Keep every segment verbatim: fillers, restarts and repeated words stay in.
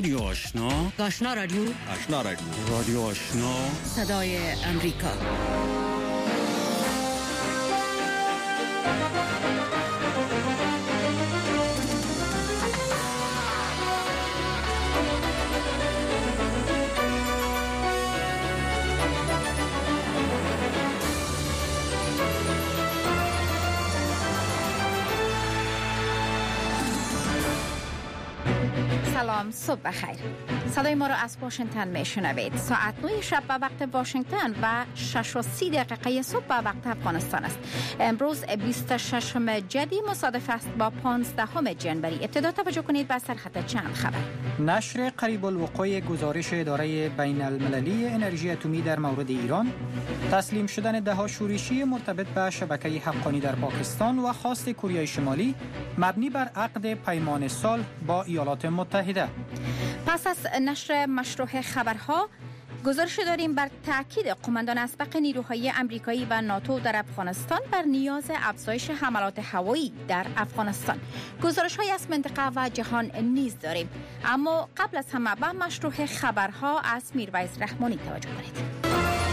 رادیو آشنا، آشنا رادیو آشنا رادیو رادیو آشنا، صدای امریکا. سلام، صبح بخیر. صدای ما را از واشنگتن میشنوید. ساعت نه شب به وقت واشنگتن و شش و سی دقیقه صبح به وقت افغانستان است. امروز بیست و ششم جدی مصادف است با پانزدهم جنوری. ابتدا توجه کنید به سرخط چند خبر. نشر قریب الوقوع گزارش اداره بین المللی انرژی اتمی در مورد ایران، تسلیم شدن دهها شورشی مرتبط به شبکه حقانی در پاکستان و خواست کره شمالی مبنی بر عقد پیمان صلح با ایالات متحده. پس از نشر مشروع خبرها گزارش داریم بر تاکید قماندان اسبق نیروهای آمریکایی و ناتو در افغانستان بر نیاز افزایش حملات هوایی در افغانستان. گزارش های از منطقه و جهان نیز داریم، اما قبل از همه به مشروع خبرها از میرویس رحمانی توجه کنید.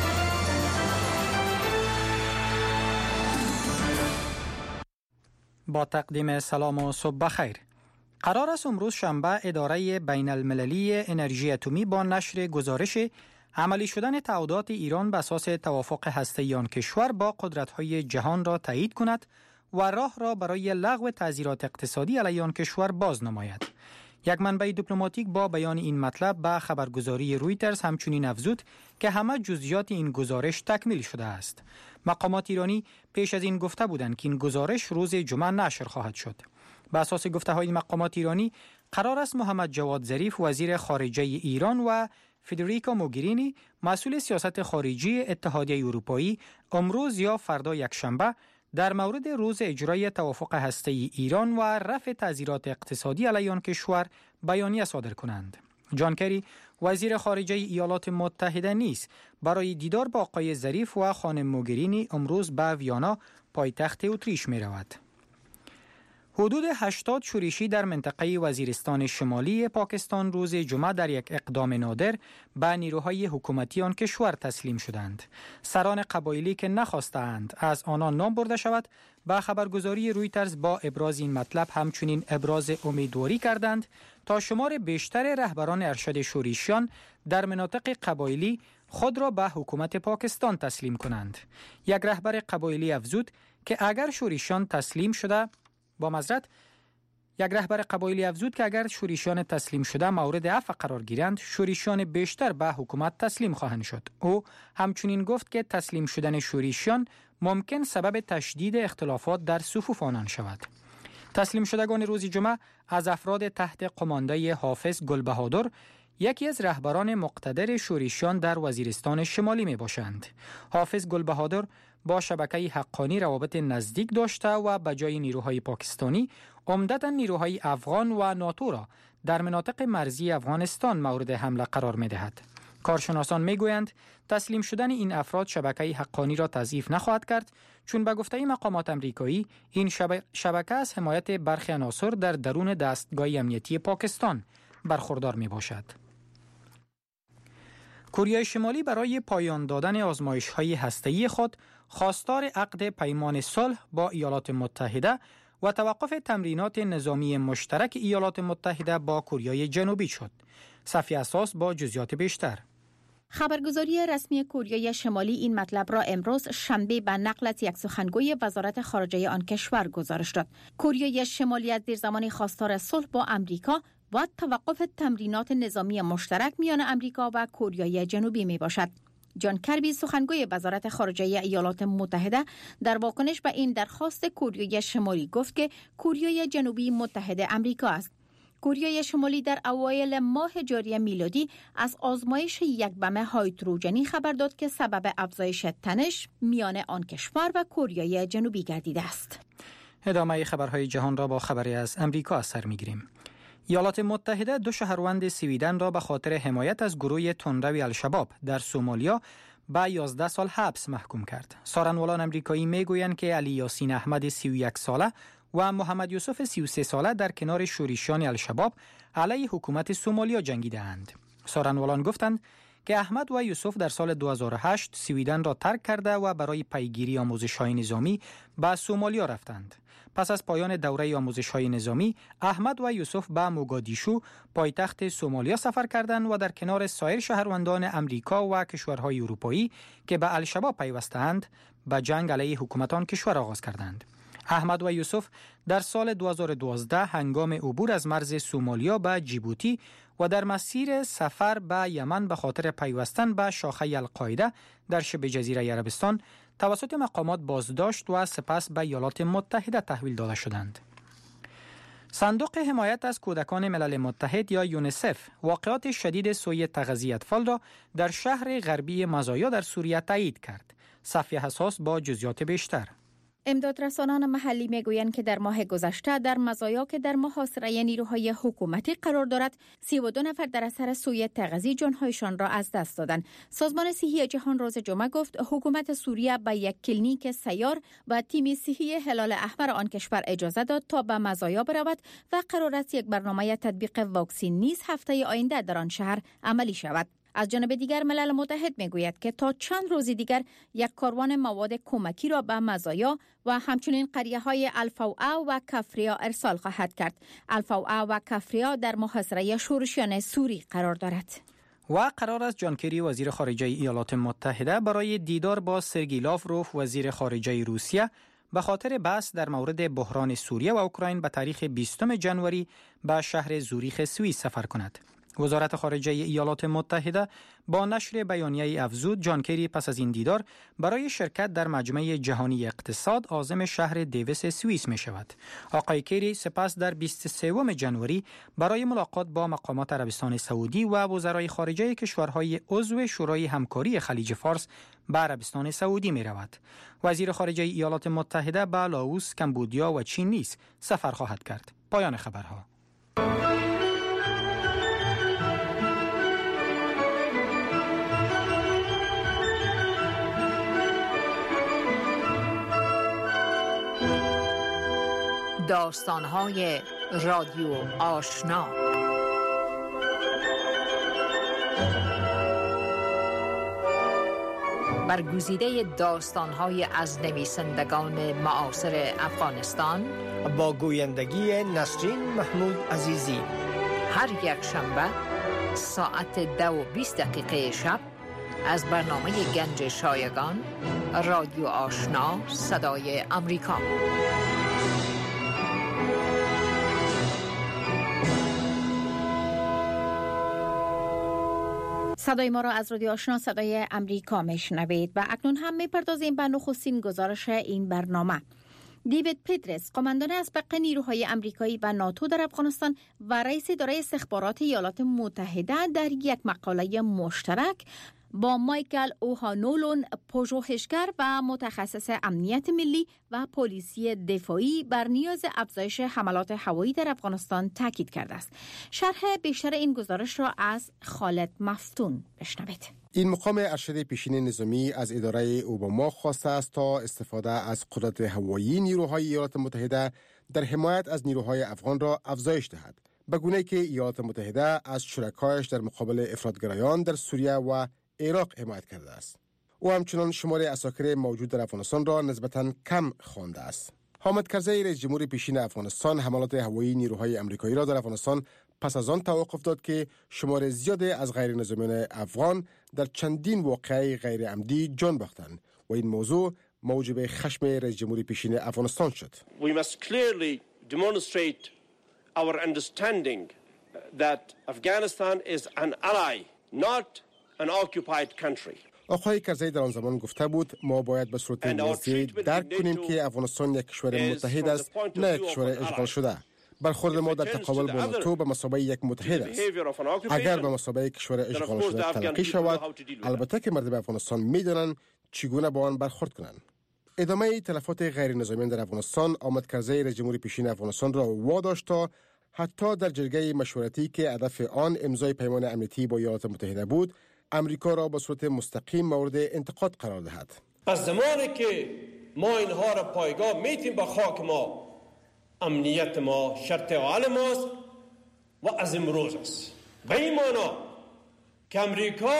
با تقدیم سلام و صبح بخیر. قرار است امروز شنبه اداره بین المللی انرژی اتمی با نشر گزارش عملی شدن تعهدات ایران بر اساس توافق هسته‌ای آن کشور با قدرت‌های جهان را تایید کند و راه را برای لغو تعزیرات اقتصادی علیه آن کشور باز نماید. یک منبع دیپلماتیک با بیان این مطلب به خبرگزاری رویترز همچنین افزود که همه جزئیات این گزارش تکمیل شده است. مقامات ایرانی پیش از این گفته بودند که این گزارش روز جمعه نشر خواهد شد. به اساس گفته‌های مقامات ایرانی قرار است محمد جواد ظریف وزیر خارجه ایران و فدریکا موگرینی مسئول سیاست خارجی اتحادیه اروپایی امروز یا فردا یکشنبه در مورد روز اجرای توافق هسته‌ای ایران و رفع تعزیرات اقتصادی علیه آن کشور بیانیه صادر کنند. جان کری وزیر خارجه ایالات متحده نیز برای دیدار با آقای ظریف و خانم موگرینی امروز به ویانا پایتخت اتریش می رود. حدود هشتاد شورشی در منطقه وزیرستان شمالی پاکستان روز جمعه در یک اقدام نادر به نیروهای حکومتی آن کشور تسلیم شدند. سران قبایلی که نخواستند از آنان نام برده شود به خبرگزاری رویترز با ابراز این مطلب همچنین ابراز امیدواری کردند تا شمار بیشتر رهبران ارشد شورشیان در مناطق قبایلی خود را به حکومت پاکستان تسلیم کنند. یک رهبر قبایلی افزود که اگر شورشیان تسلیم شده با معذرت یک رهبر قبایلی افزود که اگر شورشیان تسلیم شده مورد عفو قرار گیرند، شورشیان بیشتر به حکومت تسلیم خواهند شد. او همچنین گفت که تسلیم شدن شورشیان ممکن سبب تشدید اختلافات در صفوف آنان شود. تسلیم شدگان روز جمعه از افراد تحت قماندهی حافظ گلبهادر، یکی از رهبران مقتدر شورشیان در وزیرستان شمالی می باشند. حافظ گلبهادر با شبکه حقانی روابط نزدیک داشته و به جای نیروهای پاکستانی عمدتاً نیروهای افغان و ناتو را در مناطق مرزی افغانستان مورد حمله قرار می دهد. کارشناسان می گویند تسلیم شدن این افراد شبکه حقانی را تضعیف نخواهد کرد، چون به گفته مقامات امریکایی این شبکه از حمایت برخی عناصر در درون دستگاه امنیتی پاکستان برخوردار می باشد. کره شمالی برای پایان دادن آزمایش‌های هسته‌ای خود خواستار عقد پیمان صلح با ایالات متحده و توقف تمرینات نظامی مشترک ایالات متحده با کره جنوبی شد. صفی اساس با جزئیات بیشتر. خبرگزاری رسمی کره شمالی این مطلب را امروز شنبه به نقل از یک سخنگوی وزارت خارجه آن کشور گزارش داد. کره شمالی از دیرزمانی خواستار صلح با امریکا و توقف تمرینات نظامی مشترک میان امریکا و کره جنوبی می باشد. جان کربی سخنگوی وزارت خارجه ایالات متحده در واکنش به این درخواست کره شمالی گفت که کره جنوبی متحد امریکا است. کره شمالی در اوایل ماه جاری میلادی از آزمایش یک بم هایدروژنی خبر داد که سبب افزایش تنش میان آن کشور و کره جنوبی گردیده است. ادامه خبرهای جهان را با خبری از امریکا از سر می‌گیریم. ایالات متحده دو شهروند سویدن را به خاطر حمایت از گروه تندرو الشباب در سومالیا به یازده سال حبس محکوم کرد. سارنوالان امریکایی میگویند که علی یاسین احمد سی و یک ساله و محمد یوسف سی و سه ساله در کنار شورشیان الشباب علیه حکومت سومالیا جنگیدند. سخنرانان گفتند که احمد و یوسف در سال دو هزار و هشت سویدن را ترک کرده و برای پیگیری آموزش‌های نظامی به سومالیا رفتند. پس از پایان دوره آموزش‌های نظامی، احمد و یوسف به موگادیشو، پایتخت سومالیا سفر کردند و در کنار سایر شهروندان امریکا و کشورهای اروپایی که به الشباب پیوسته‌اند، به جنگ علیه حکومت آن کشور آغاز کردند. احمد و یوسف در سال دو هزار و دوازده هنگام عبور از مرز سومالیا به جیبوتی و در مسیر سفر به یمن به خاطر پیوستن به شاخه القاعده در شبه جزیره عربستان توسط مقامات بازداشت و سپس به ایالات متحده تحویل داده شدند. صندوق حمایت از کودکان ملل متحد یا یونیسف واقعات شدید سوی تغذیه اطفال را در شهر غربی مزایا در سوریه تایید کرد. صفیه حساس با جزئیات بیشتر. امدادرسانان محلی میگویند که در ماه گذشته در مزایا که در محاصره نیروهای حکومتی قرار دارد، سی و دو نفر در اثر سوء تغذیه جانهایشان را از دست دادند. سازمان صحی جهان روز جمعه گفت حکومت سوریه به یک کلینیک سیار و تیم صحی هلال احمر آن کشور اجازه داد تا به مزایا برود و قرار است یک برنامه تطبیق واکسن نیز هفته آینده در آن شهر عملی شود. از جانب دیگر ملل متحد میگوید که تا چند روز دیگر یک کاروان مواد کمکی را به مزایا و همچنین قریه های الفوعه و کفریا ارسال خواهد کرد. الفوعه و کفریا در محاصره شورشیان سوری قرار دارد. و قرار است جان کری وزیر خارجه ایالات متحده برای دیدار با سرگئی لاوروف وزیر خارجه روسیه به خاطر بحث در مورد بحران سوریه و اوکراین به تاریخ بیستم ژانویه به شهر زوریخ سوئیس سفر کند. وزارت خارجه ایالات متحده با نشر بیانیه افزود جان کری پس از این دیدار برای شرکت در مجمع جهانی اقتصاد عازم شهر دیویس سوئیس می شود. آقای کری سپس در بیست و سوم ژانویه برای ملاقات با مقامات عربستان سعودی و وزرای خارجه کشورهای عضو شورای همکاری خلیج فارس به عربستان سعودی می رود. وزیر خارجه ایالات متحده به لاوس، کمبودیا و چین نیز سفر خواهد کرد. پایان خبرها. داستان‌های رادیو آشنا. برگزیده داستان‌های از نویسندگان معاصر افغانستان با گویندگی نسرین محمود عزیزی، هر یک شنبه ساعت دو و بیست دقیقه شب از برنامه گنج شایگان رادیو آشنا صدای امریکا. صدای ما را از رادیو آشنا صدای امریکا میشنوید و اکنون هم میپردازیم به نخستین گزارش این برنامه. دیوید پیترس، قماندان اسبق نیروهای امریکایی و ناتو در افغانستان و رئیس اداره استخبارات ایالات متحده در یک مقاله مشترک با مایکل اوهانولون، پژوهشگر و متخصص امنیت ملی و پلیسی دفاعی بر نیاز افزایش حملات هوایی در افغانستان تاکید کرده است. شرح بیشتر این گزارش را از خالد مفتون بشنوید. این مقام ارشد پیشین نظامی از اداره اوباما خواسته است تا استفاده از قدرت هوایی نیروهای ایالات متحده در حمایت از نیروهای افغان را افزایش دهد، به گونه‌ای که ایالات متحده از شرکایش در مقابل افراطگرایان در سوریه و عراق حمایت کرده است. او همچنان شمار عساکر موجود در افغانستان را نسبتاً کم خوانده است. حامد کرزی، رئیس جمهور پیشین افغانستان، حملات هوایی نیروهای آمریکایی را در افغانستان پس از آن توقف داد که شمار زیادی از غیر نظامیان افغان در چندین واقعه غیر عمدی جان باختند و این موضوع موجب خشم رئیس جمهور پیشین افغانستان شد. We must clearly demonstrate our understanding that Afghanistan is an ally, not an occupied country. آقای کرزی در آن زمان گفته بود ما باید به صورت واضح درک کنیم که افغانستان یک کشور متحد است، نه یک کشور اشغال شده. برخورد ما در تقابل با ناتو به مثابه یک متحد است. اگر به مثابه کشور اشغال شده تلقی شود، البته که مردم افغانستان می‌دانند چگونه با آن برخورد کنند. ادامه تلفات غیر نظامیان در افغانستان آمد کرزی رئیس جمهور پیشین افغانستان را واداشت تا حتی در جرگه مشورتی که هدف آن امضای پیمان امنیتی با ایالات متحده بود، امریکا را به صورت مستقیم مورد انتقاد قرار دهد. پس زمانی که ما اینها را پایگاه میتیم با خاک ما امنیت ما شرط اول ماست و از امروز است. به این معنا که امریکا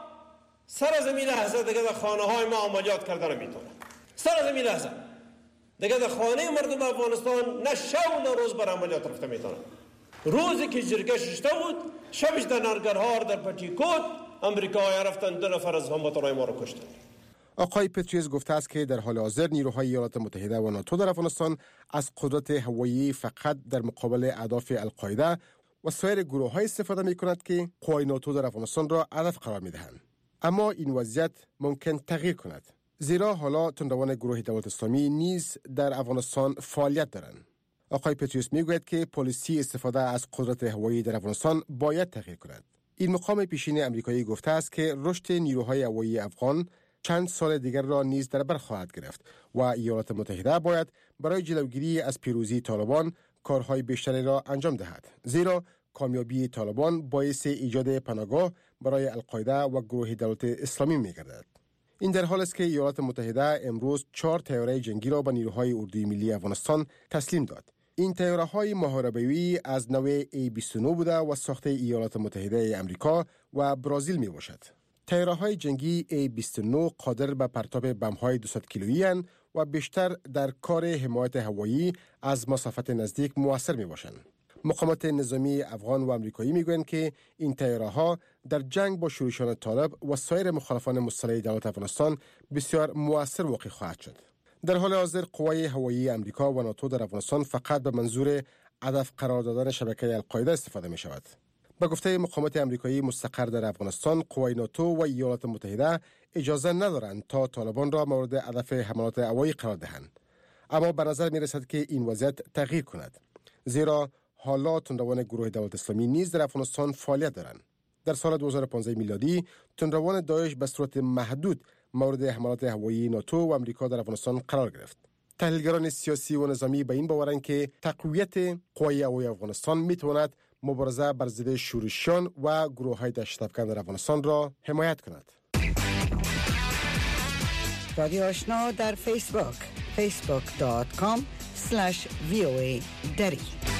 سر از این لحظه دیگه در خانه های ما عملیات کردن میتونه. سر از این لحظه دیگه در خانه مردم افغانستان نه شب نه روز بر عملیات رفته میتونه. روزی که جرگه ششته بود، شبش در نرگرهار در پتیکوت امریکایی رفتن دو نفر از هموطنای ما رو کشتن. آقای پتریوس گفته است که در حال حاضر نیروهای ایالات متحده و ناتو در افغانستان از قدرت هوایی فقط در مقابل اهداف القاعده و سایر گروه‌های استفاده می‌کند که قوای ناتو در افغانستان را هدف قرار می‌دهند. اما این وضعیت ممکن تغییر کند، زیرا حالا تندروان گروه دولت اسلامی نیز در افغانستان فعالیت دارند. آقای پتریوس میگوید که پالیسی استفاده از قدرت هوایی در افغانستان باید تغییر کند. این مقام پیشین امریکایی گفته است که رشد نیروهای هوایی افغان چند سال دیگر را نیز در بر خواهد گرفت و ایالات متحده باید برای جلوگیری از پیروزی طالبان کارهای بیشتری را انجام دهد، زیرا کامیابی طالبان باعث ایجاد پناهگاه برای القاعده و گروه دولت اسلامی می‌گردد. این در حالی است که ایالات متحده امروز چهار طیاره جنگی را به نیروهای اردوی ملی افغانستان تسلیم داد. این طیاره‌های محاربه‌ای از نوع ای بیست و نه بوده و ساخت ایالات متحده آمریکا و برزیل میباشد. طیاره‌های جنگی ای بیست و نه قادر به پرتاب بم‌های دویست کیلویی اند و بیشتر در کار حمایت هوایی از مسافت نزدیک مؤثر میباشند. مقامات نظامی افغان و آمریکایی میگویند که این طیاره‌ها در جنگ با شورشیان طالب و سایر مخالفان مسلح دولت افغانستان بسیار مؤثر واقع خواهد شد. در حال حاضر قوای هوایی آمریکا و ناتو در افغانستان فقط به منظور هدف قرار دادن شبکه القاعده استفاده می شود. به گفته مقامات آمریکایی مستقر در افغانستان، قوای ناتو و ایالات متحده اجازه ندارند تا طالبان را مورد هدف حملات هوایی قرار دهند. اما به نظر می رسد که این وضعیت تغییر کند، زیرا حالا تندروان گروه دولت اسلامی نیز در افغانستان فعالیت دارند. در سال دو هزار و پانزده میلادی تندروان داعش به صورت محدود مورد حملات هوایی ناتو و آمریکا در افغانستان قرار گرفت. تحلیلگران سیاسی و نظامی به این باورند که تقویت قوای هوایی افغانستان میتواند مبارزه بر ضد شورشیان و گروه‌های دهشت‌افکن در افغانستان را حمایت کند. رادیو آشنا در فیسبوک فیسبوک دات کام اسلش وی او ای دری.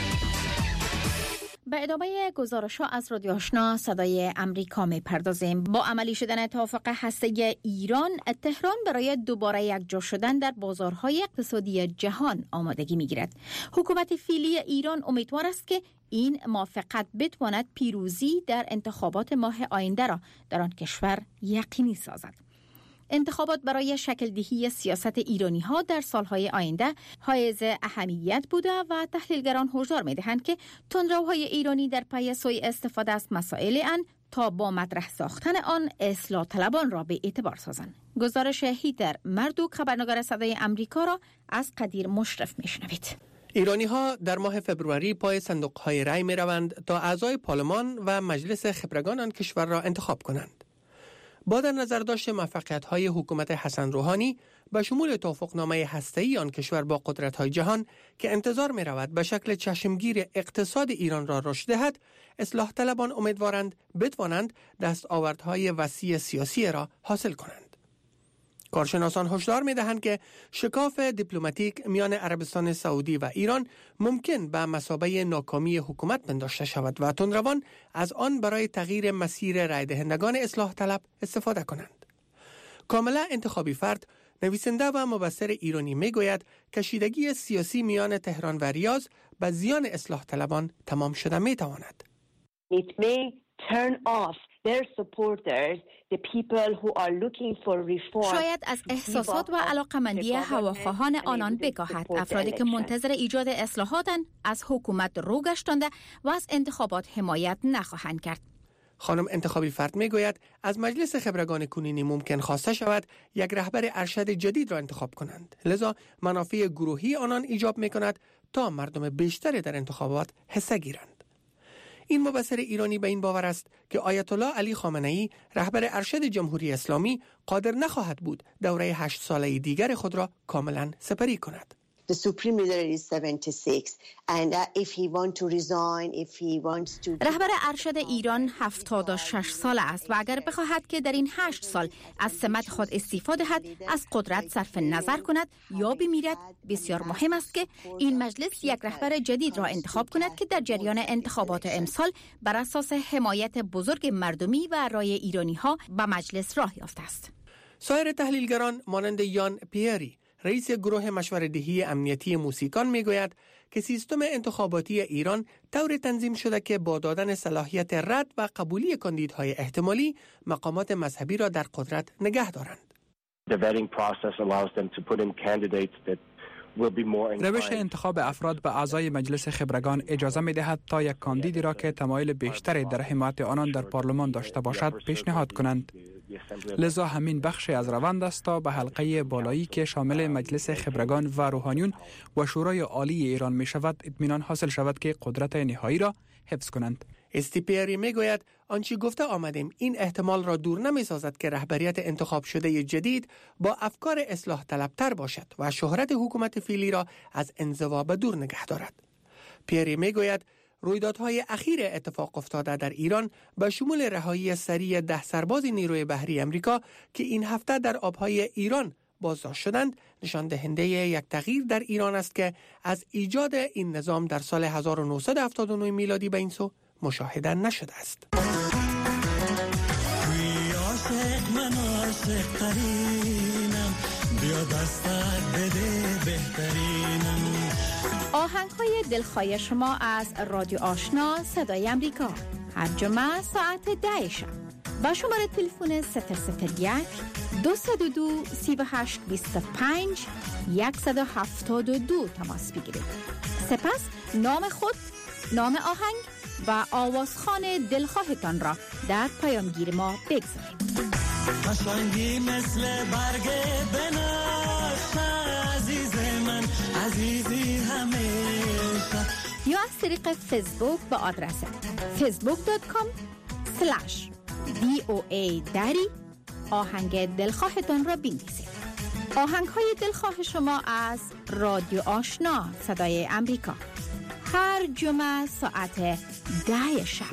به ادامه گزارش‌ها از رادیو آشنا صدای امریکا می‌پردازیم. با عملی شدن توافق هسته‌ای ایران، تهران برای دوباره یکجا شدن در بازارهای اقتصادی جهان آمادگی می‌گیرد. حکومت فعلی ایران امیدوار است که این موافقت بتواند پیروزی در انتخابات ماه آینده را در آن کشور یقینی سازد. انتخابات برای شکل دهی سیاست ایرانی ها در سالهای آینده حائز اهمیت بوده و تحلیلگران هشدار می دهند که تندروهای ایرانی در پی سوء استفاده از مسائل آن تا با مطرح ساختن آن اصلاح طلبان را به اعتبار سازند. گزارش هیدر مردوک، خبرنگار صدای امریکا، را از قدیر مشرف می شنوید. ایرانی ها در ماه فبروری پای صندوق های رای می روند تا اعضای پارلمان و مجلس خبرگان آن کشور را انتخاب کنند. با در نظر داشت موفقیت‌های حکومت حسن روحانی به شمول توافقنامه هسته‌ای آن کشور با قدرت‌های جهان که انتظار می‌رود به شکل چشمگیر اقتصاد ایران را رشد دهد، اصلاح طلبان امیدوارند بتوانند دستاوردهای وسیع سیاسی را حاصل کنند. کارشناسان هشدار می‌دهند که شکاف دیپلماتیک میان عربستان سعودی و ایران ممکن به مثابه ناکامی حکومت پنداشته شود و تندروان از آن برای تغییر مسیر رای دهندگان اصلاح طلب استفاده کنند. کاملا انتخابی فرد، نویسنده و مبصر ایرانی میگوید کشیدگی سیاسی میان تهران و ریاض به زیان اصلاح طلبان تمام شده میتواند. It may turn off their supporters, the people who are looking for reform. شاید از احساسات و علاقمندی هواخواهان آنان بکاهد. افرادی که منتظر ایجاد اصلاحاتند از حکومت رو گشتانده و از انتخابات حمایت نخواهند کرد. خانم انتخابی فرد میگوید از مجلس خبرگان کنونی ممکن خواسته شود یک رهبر ارشد جدید را انتخاب کنند. لذا منافع گروهی آنان ایجاب میکند تا مردم بیشتری در انتخابات حصه گیرند. این مبصر ایرانی به این باور است که آیت الله علی خامنه‌ای رهبر ارشد جمهوری اسلامی قادر نخواهد بود دوره هشت ساله دیگر خود را کاملا سپری کند. The supreme leader is seventy-six and uh, if he want to resign, if he wants to... رهبر ارشد ایران هفتاد و شش سال است و اگر بخواهد که در این هشت سال از سمت خود استعفا دهد، از قدرت صرف نظر کند یا بمیرد، بسیار مهم است که این مجلس یک رهبر جدید را انتخاب کند که در جریان انتخابات امسال بر اساس حمایت بزرگ مردمی و رای ایرانی ها به مجلس راه یافته است. سایر تحلیلگران مانند یان پیری، رئیس گروه مشوره‌دهی امنیتی موسیقان میگوید که سیستم انتخاباتی ایران طور تنظیم شده که با دادن صلاحیت رد و قبولی کاندیدهای احتمالی مقامات مذهبی را در قدرت نگه دارند. روش انتخاب افراد به اعضای مجلس خبرگان اجازه می دهد تا یک کاندیدی را که تمایل بیشتری در حمایت آنان در پارلمان داشته باشد پیشنهاد کنند. لذا همین بخشی از روند است تا به حلقه بالایی که شامل مجلس خبرگان و روحانیون و شورای عالی ایران می شود اطمینان حاصل شود که قدرت نهایی را حفظ کنند. استیپیری می گوید آنچه گفته آمدیم این احتمال را دور نمی سازد که رهبریت انتخاب شده جدید با افکار اصلاح طلبتر باشد و شهرت حکومت فعلی را از انزوا به دور نگه دارد. پیری می گوید رویدادهای اخیر اتفاق افتاده در ایران به شمول رهایی سریع ده سرباز نیروی بحری امریکا که این هفته در آبهای ایران بازداشت شدند نشان دهنده یک تغییر در ایران است که از ایجاد این نظام در سال هزار و نهصد و هفتاد و نه میلادی به این سو مشاهده نشده است. آهنگ‌های دلخواه شما از رادیو آشنا صدای امریکا هر جمعه ساعت ده شب با شماره تلفن صفر صفر یک دو صفر دو سی و هشت بیست و پنج صد و هفتاد و دو تماس بگیرید. سپس نام خود، نام آهنگ و آوازخوان دلخواهتان را در پیامگیر ما بگذارید. قشنگی مثل برگ بنفشه عزیز من عزیزی همیشه، یا از طریق فیسبوک با آدرس فیسبوک دات کام سلش وی او ای دری آهنگ دلخواهتان را بنویسید. آهنگ های دلخواه شما از رادیو آشنا صدای امریکا هر جمعه ساعت ده شب.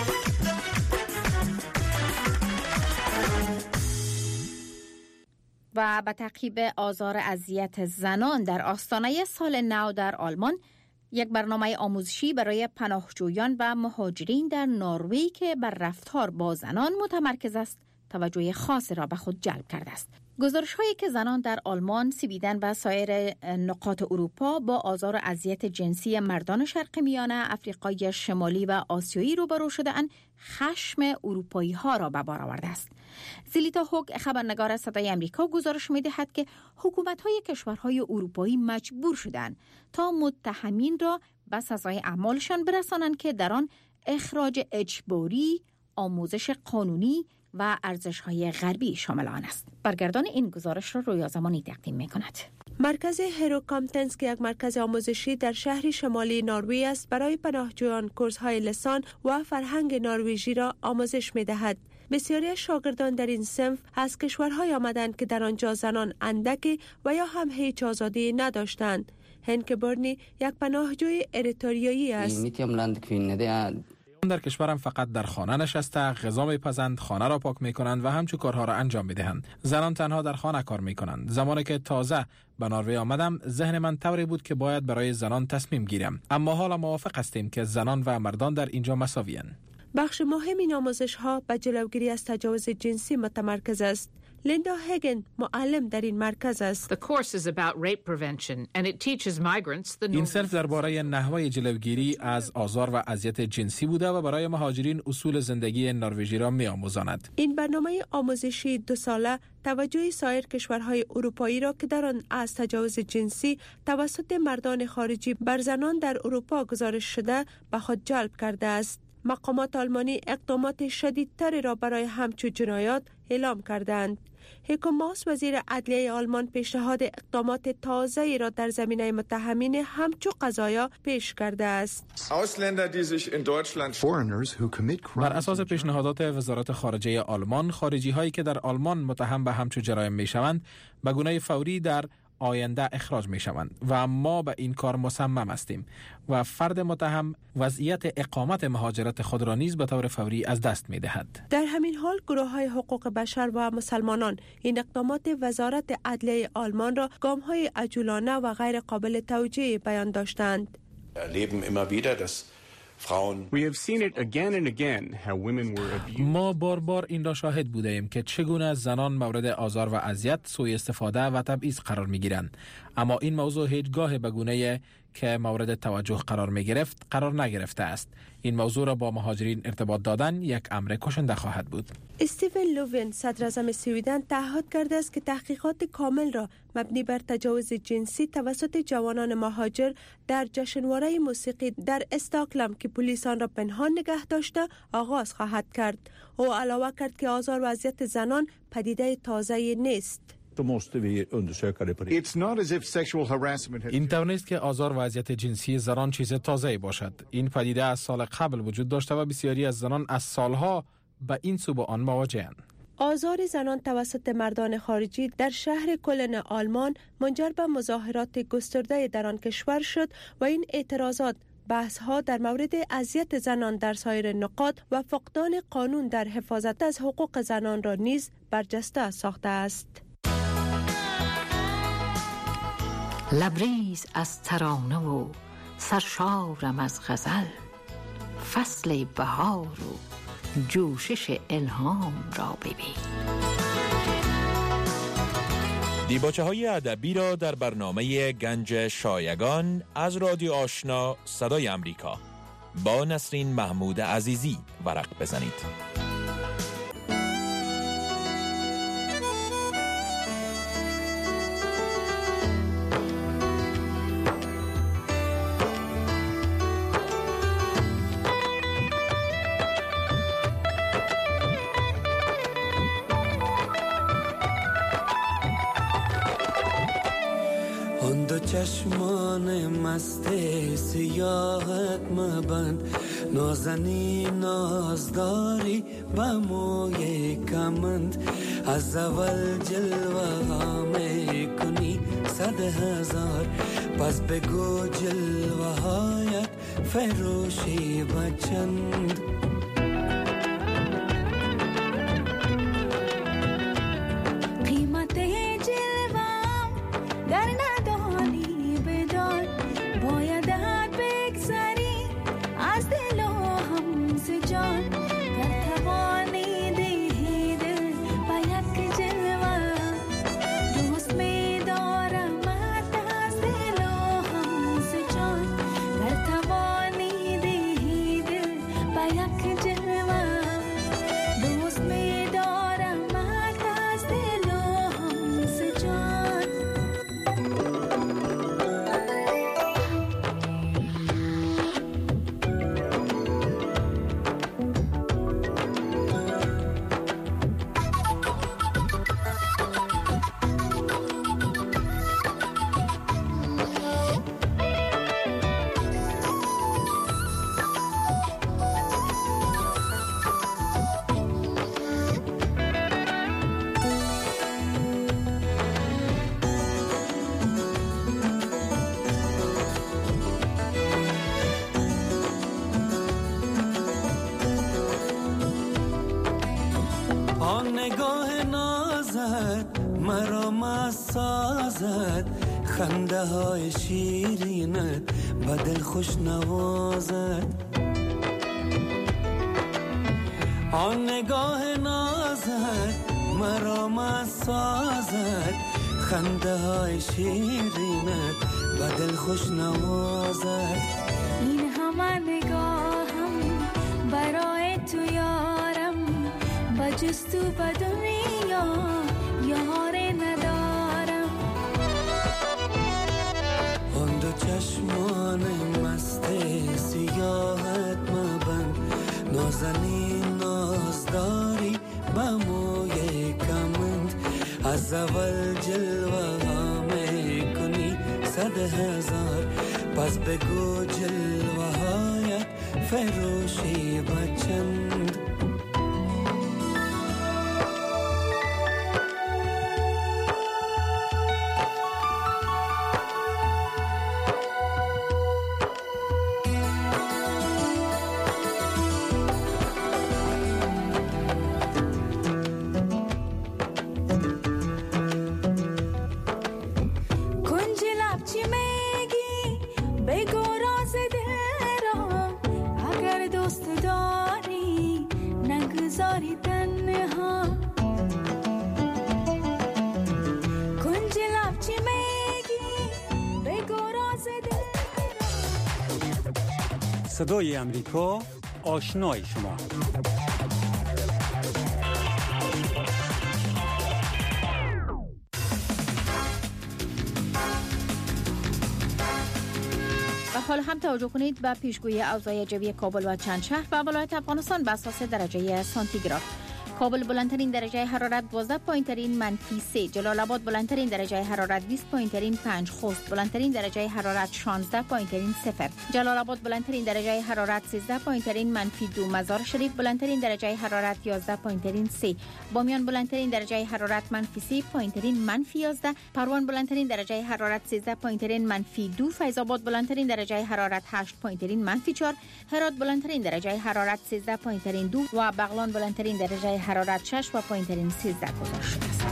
و به تعقیب آزار اذیت زنان در آستانه سال نو در آلمان، یک برنامه آموزشی برای پناهجویان و مهاجرین در نروژ که بر رفتار با زنان متمرکز است، توجه خاصی را به خود جلب کرده است. گزارش هایی که زنان در آلمان، سویدن و سایر نقاط اروپا با آزار و اذیت جنسی مردان شرق میانه، افریقای شمالی و آسیایی روبرو شده‌اند، خشم اروپایی ها را به بار آورده است. زلیتا هوگ، خبرنگار صدای امریکا، گزارش می‌دهد که حکومت‌های کشورهای اروپایی مجبور شدند تا متهمین را به سزای اعمالشان برسانند که در آن اخراج اجباری، آموزش قانونی و ارزش‌های غربی شامل آن است. برگردان این گزارش را رویا زمانی تقدیم می‌کند. مرکز هرو کامپتنس که یک مرکز آموزشی در شهر شمالی نروژ است، برای پناهجویان کورس‌های لسان و فرهنگ نروژی را آموزش می‌دهد. بسیاری از شاگردان در این صنف از کشورهای آمدند که در آنجا زنان اندکی و یا هم هیچ آزادی نداشتند. هنک برنی یک پناهجوی اریتریایی است. در کشورم فقط در خانه نشسته، غذا میپزند، خانه را پاک میکنند و همچون کارها را انجام میدهند. زنان تنها در خانه کار میکنند. زمانی که تازه به نروژ آمدم، ذهن من طوری بود که باید برای زنان تصمیم گیرم. اما حالا موافق هستیم که زنان و مردان در اینجا مساوی‌اند. بخش مهم این آموزش ها به جلوگیری از تجاوز جنسی متمرکز است. لیندا هگن معلم در این مرکز است. این صنف درباره نحوه جلوگیری از آزار و اذیت جنسی بوده و برای مهاجرین اصول زندگی نروژی را می‌آموزاند. این برنامه آموزشی دو ساله توجه سایر کشورهای اروپایی را که در آن از تجاوز جنسی توسط مردان خارجی بر زنان در اروپا گزارش شده به خود جلب کرده است. مقامات آلمانی اقدامات شدیدتری را برای همچون جنایات اعلام کردند. هیکو ماس، وزیر عدلیه آلمان، پیشنهاد اقدامات تازه‌ای را در زمینه متهمین همچون قضایا پیش کرده است. بر اساس پیشنهادات وزارت خارجه آلمان، خارجی هایی که در آلمان متهم به همچون جرایم می شوند به گونه فوری در آینده اخراج می شوند و ما به این کار مصمم هستیم و فرد متهم وضعیت اقامت مهاجرت خود را نیز به طور فوری از دست می دهد. در همین حال گروه های حقوق بشر و مسلمانان این اقدامات وزارت عدلیه آلمان را گام های عجولانه و غیر قابل توجیه بیان داشتند. ما بار بار این را شاهد بوده ایم که چگونه زنان مورد آزار و اذیت، سوء استفاده و تبعیض قرار می گیرند. اما این موضوع هیچگاه به گونه‌ای که مورد توجه قرار می گرفت قرار نگرفته است. این موضوع را با مهاجرین ارتباط دادن یک امر کشنده خواهد بود. استیون لوون صدر اعظم سویدن تعهد کرده است که تحقیقات کامل را مبنی بر تجاوز جنسی توسط جوانان مهاجر در جشنواره موسیقی در استکهلم که پلیس آن را پنهان نگه داشته آغاز خواهد کرد. او علاوه کرد که آزار و اذیت زنان پدیده تازه نیست. این طور نیست که آزار و اذیت جنسی زنان چیز تازه‌ای باشد. این پدیده از سال قبل وجود داشته و بسیاری از زنان از سالها به این سو با آن مواجه‌اند. آزار زنان توسط مردان خارجی در شهر کلن آلمان منجر به مظاهرات گسترده در آن کشور شد و این اعتراضات بحث‌ها در مورد اذیت زنان در سایر نقاط و فقدان قانون در حفاظت از حقوق زنان را نیز برجسته ساخته است. لبریز از ترانه و سرشارم از غزل، فصل بهار و جوشش الهام را ببین. دیباچه های ادبی را در برنامه گنج شایگان از رادیو آشنا صدای امریکا با نسرین محمود عزیزی ورق بزنید. چشمان مست سیاحت مبند، نازنی نازداری با موی کمند، از اول جلوه ها می کنی صد هزار، پس بگو جلوه هایت فروشی بچند. نگاه نازت مرا مست سازد، خنده های شیرینت به دل خوش نوازد. آن نگاه نازت مرا مست سازد، خنده های شیرینت به دل خوش نوازد. این همه نگاهم برای تو یارم، با جز تو به دنیا یاری ندارم. آن دو چشمان مست سیاحت مبند، نازنین نازداری با موی کمند، از اول جلوه ها می کنی صد هزار، پس بگو جلوه هایت فروشی بچند. نزاری تنها کنج لب چی میگی بگو راز دل صدای امریکا آشنای شما. و حالا هم توجه کنید به پیشگویی اوضاع جوی کابل و چند شهر و ولایت افغانستان به اساس درجه سانتیگراد. کابل بلندترین درجه حرارت دوازده پایین ترین منفی سه، جلال آباد بلندترین درجه حرارت بیست پایین ترین پنج، خوست بلندترین درجه حرارت شانزده پایین ترین صفر، جلال آباد بلندترین درجه حرارت سیزده پایین ترین منفی دو، مزار شریف بلندترین درجه حرارت یازده پایین ترین سه، بامیان بلندترین درجه حرارت منفی سه پایین ترین منفی یازده، پروان بلندترین درجه حرارت سیزده پایین ترین منفی دو، فیض آباد بلندترین درجه حرارت هشت پایین ترین منفی چهار، هرات بلندترین درجه حرارت سیزده پایین ترین دو و بغلان بلندترین درجه حرارت شش و پایین ترین سیزده گذاشته است.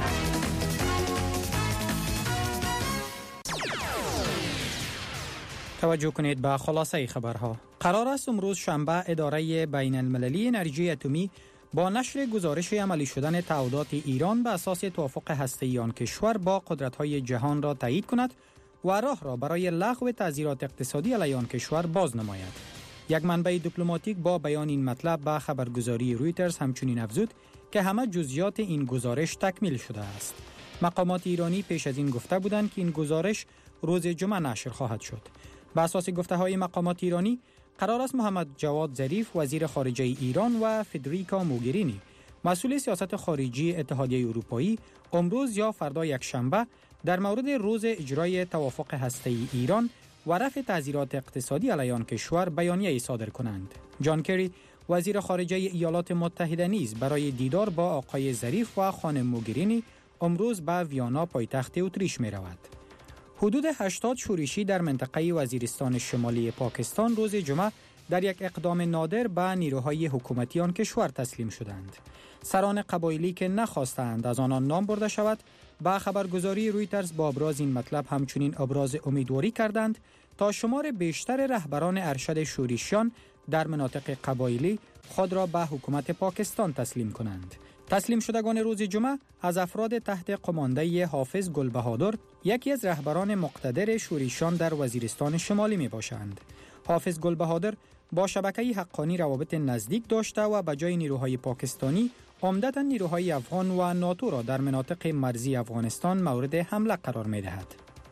توجه کنید به خلاصه خبرها. قرار است امروز شنبه اداره بین المللی انرژی اتمی با نشر گزارش عملی شدن تعهدات ایران به اساس توافق هسته‌ای آن کشور با قدرت‌های جهان را تایید کند و راه را برای لغو تعزیرات اقتصادی علیه آن کشور باز نماید. یک منبع دیپلماتیک با بیان این مطلب به خبرگزاری رویترز همچنین افزود که همه جزئیات این گزارش تکمیل شده است. مقامات ایرانی پیش از این گفته بودند که این گزارش روز جمعه نشر خواهد شد. بر اساس گفته‌های مقامات ایرانی، قرار است محمد جواد ظریف وزیر خارجه ایران و فدریکا موگرینی مسئول سیاست خارجی اتحادیه اروپایی امروز یا فردا یکشنبه در مورد روز اجرای توافق هسته‌ای ایران و رفع تعزیرات اقتصادی علیه آن کشور بیانیه‌ای صادر کنند. جان کری وزیر خارجه ایالات متحده نیز برای دیدار با آقای ظریف و خانم موگرینی امروز به ویانا پایتخت اتریش می رود. حدود هشتاد شورشی در منطقه وزیرستان شمالی پاکستان روز جمعه در یک اقدام نادر به نیروهای حکومتی آن کشور تسلیم شدند. سران قبایلی که نخواستند از آنان نام برده شود، با خبرگزاری رویترز با ابراز این مطلب همچنین ابراز امیدواری کردند تا شمار بیشتر رهبران ارشد شورشیان در مناطق قبایلی خود را به حکومت پاکستان تسلیم کنند. تسلیم شدگان روز جمعه از افراد تحت قماندهی حافظ گلبهادر، یکی از رهبران مقتدر شورشیان در وزیرستان شمالی می باشند. حافظ گلبهادر با شبکه حقانی روابط نزدیک داشته و به جای نیروهای پاکستانی عمدتاً نیروهای افغان و ناتو را در مناطق مرزی افغانستان مورد حمله قرار می دهد.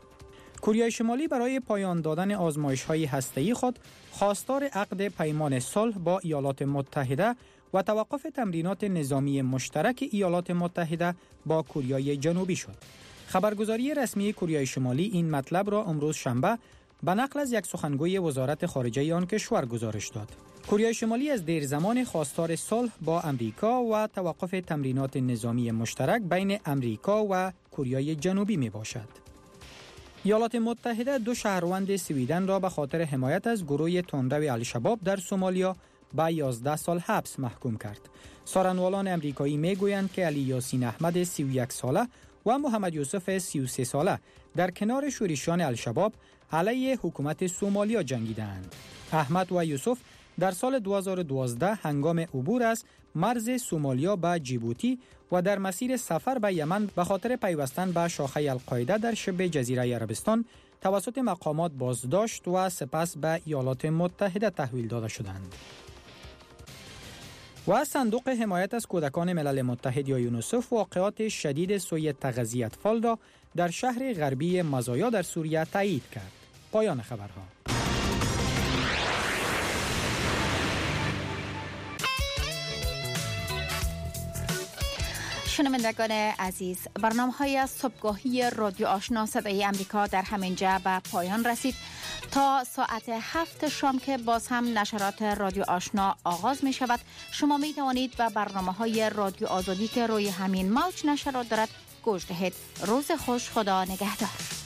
کره شمالی برای پایان دادن آزمایش‌های هسته‌ای خود خواستار عقد پیمان صلح با ایالات متحده و توقف تمرینات نظامی مشترک ایالات متحده با کره جنوبی شد. خبرگزاری رسمی کره شمالی این مطلب را امروز شنبه به نقل از یک سخنگوی وزارت خارجه آن کشور گزارش داد. کره شمالی از دیر زمان خواستار صلح با امریکا و توقف تمرینات نظامی مشترک بین امریکا و کره جنوبی می باشد. ایالات متحده دو شهروند سویدن را به خاطر حمایت از گروه تندرو الشباب در سومالیا به یازده سال حبس محکوم کرد. سارنوالان امریکایی می گویند که علی یاسین احمد سی و یک ساله و محمد یوسف سی و سه ساله در کنار شورشیان الشباب علیه حکومت سومالیا جنگیدند. احمد و یوسف در سال دو هزار و دوازده هنگام عبور از مرز سومالیا به جیبوتی و در مسیر سفر به یمن به خاطر پیوستن به شاخه القاعده در شبه جزیره عربستان توسط مقامات بازداشت و سپس به ایالات متحده تحویل داده شدند. و صندوق حمایت از کودکان ملل متحد یا یونیسف واقعات شدید سوی تغذیه اطفال را در شهر غربی مزایا در سوریه تایید کرد. پایان خبرها. شنوندگان عزیز، برنامه‌های صبحگاهی رادیو آشنا صدای امریکا در همین جا به پایان رسید. تا ساعت هفت شام که باز هم نشرات رادیو آشنا آغاز می شود، شما می توانید به برنامه‌های رادیو آزادی که روی همین موج نشرات دارد گوش دهید. روز خوش، خدا نگهدار.